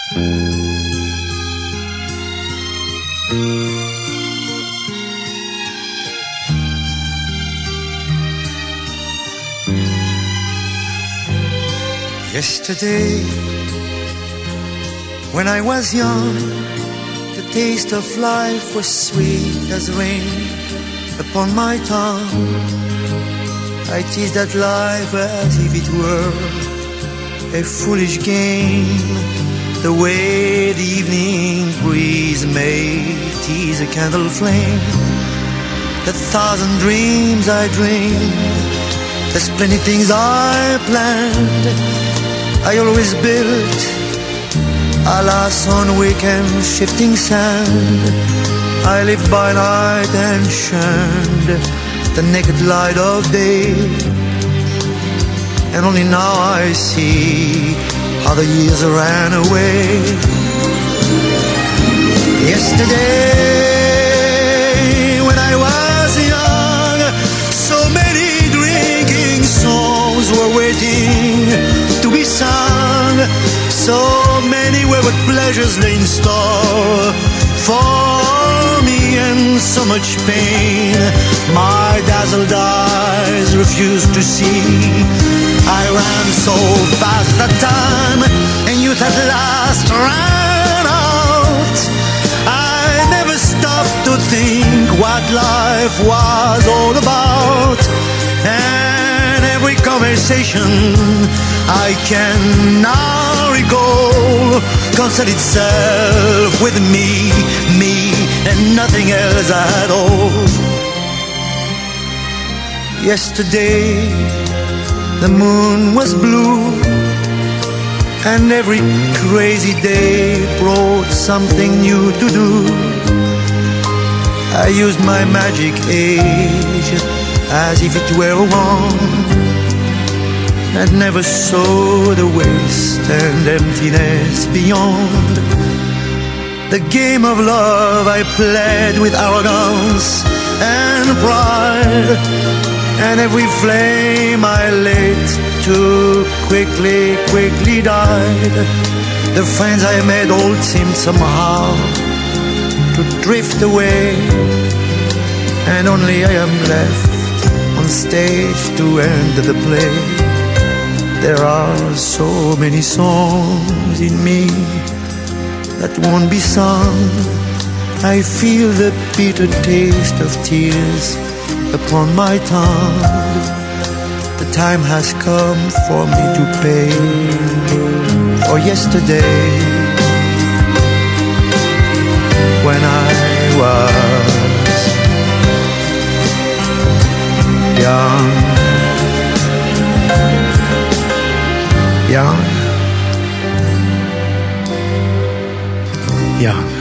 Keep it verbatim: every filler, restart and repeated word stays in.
Yesterday, when I was young, the taste of life was sweet as rain upon my tongue. I teased at life as if it were a foolish game, the way the evening breeze may tease a candle flame. The thousand dreams I dreamed, there's plenty things I planned, I always built, alas, on weekend shifting sand. I lived by night and shunned the naked light of day, and only now I see how the years ran away. Yesterday, when I was young, so many drinking songs were waiting to be sung. So many wayward pleasures lay in store for me, and so much pain my dazzled eyes refused to see. I ran so fast that time, and youth at last ran out. I never stopped to think what life was all about, and every conversation I can now recall concerned itself with me, me, and nothing else at all. Yesterday, the moon was blue, and every crazy day brought something new to do. I used my magic age as if it were a wand, and never saw the waste and emptiness beyond. The game of love I played with arrogance and pride, and every flame I lit too quickly, quickly died. The friends I made all seemed somehow to drift away, and only I am left on stage to end the play. There are so many songs in me that won't be sung. I feel the bitter taste of tears upon my tongue. The time has come for me to pay for yesterday, when I was young, young, young.